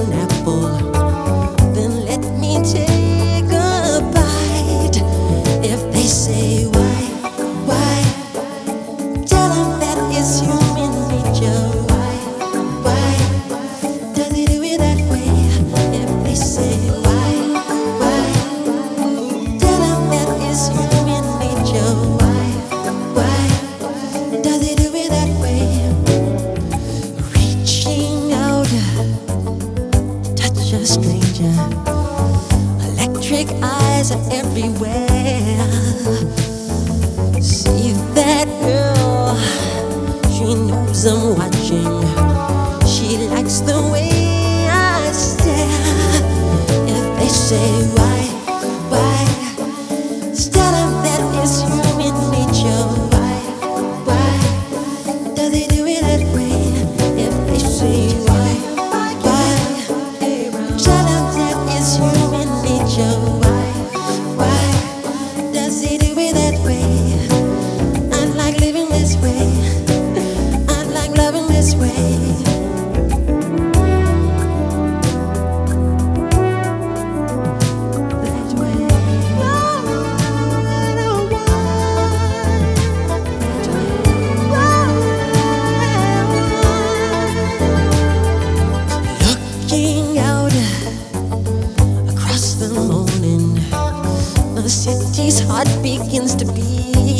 an apple, then let me take a bite. If they say why, tell them that it's human nature. Why does he do it that way? If they say why, tell them that it's human nature. Why does he do it that way? Reaching out, touch a stranger. Electric eyes are everywhere. See that girl, she knows I'm watching. She likes the way I stare. If they say why, tell them that it's human nature. Why does he do it that way? If they say why, tell them that it's human nature. Why does he do it that way? I like living this way. I like loving this way. Looking out across the morning, the city's heart begins to beat.